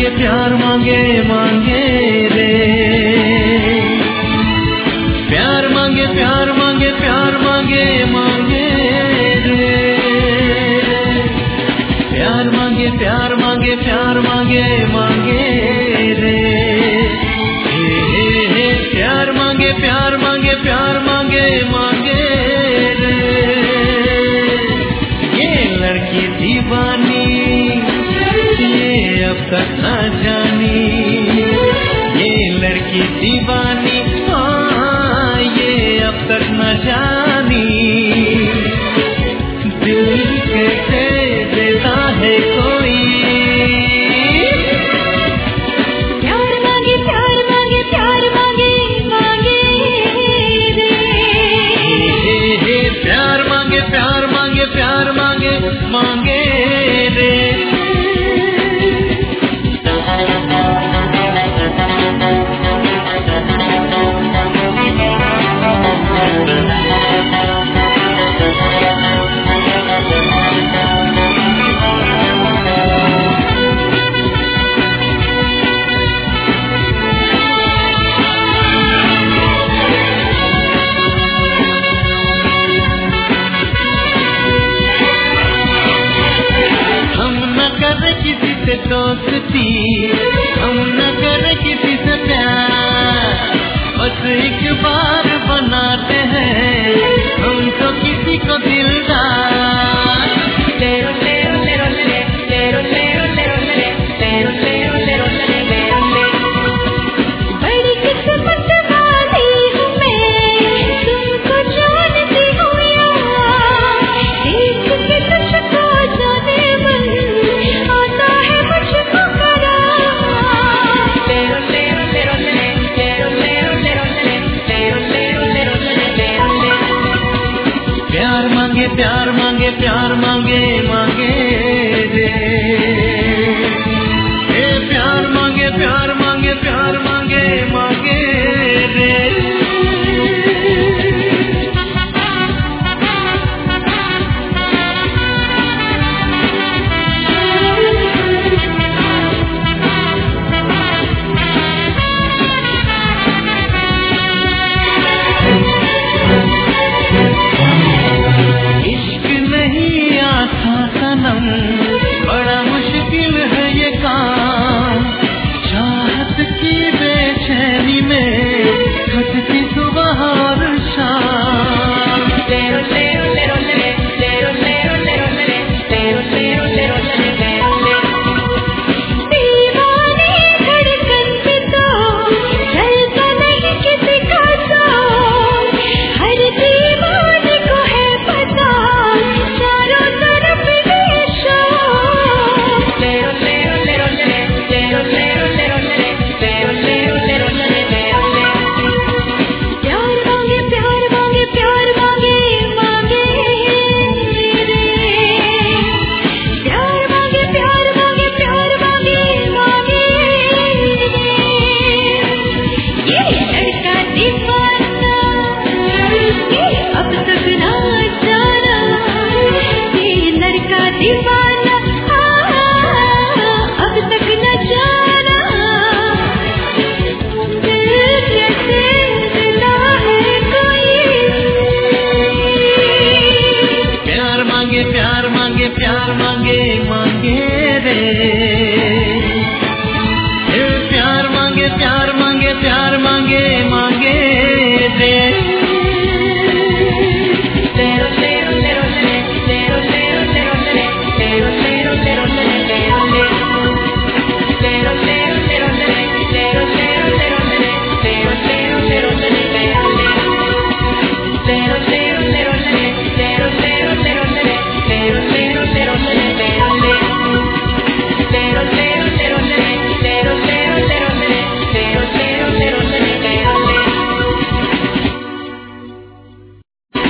प्यार मांगे मांगे रे, प्यार मांगे प्यार मांगे प्यार मांगे मांगे रे, प्यार मांगे प्यार मांगे प्यार मांगे मांगे रे, प्यार मांगे प्यार मांगे प्यार मांगे मांगे रे। ये लड़की दीवानी ये अब तक न जानी, ये लड़की दीवानी हाँ ये अब तक न जानी, दिल कैसे देता है कोई। प्यार मांगे प्यार मांगे प्यार मांगे मांगे रे, प्यार मांगे प्यार मांगे प्यार मांगे मांगे रे। हम न कर किसी से दोस्ती,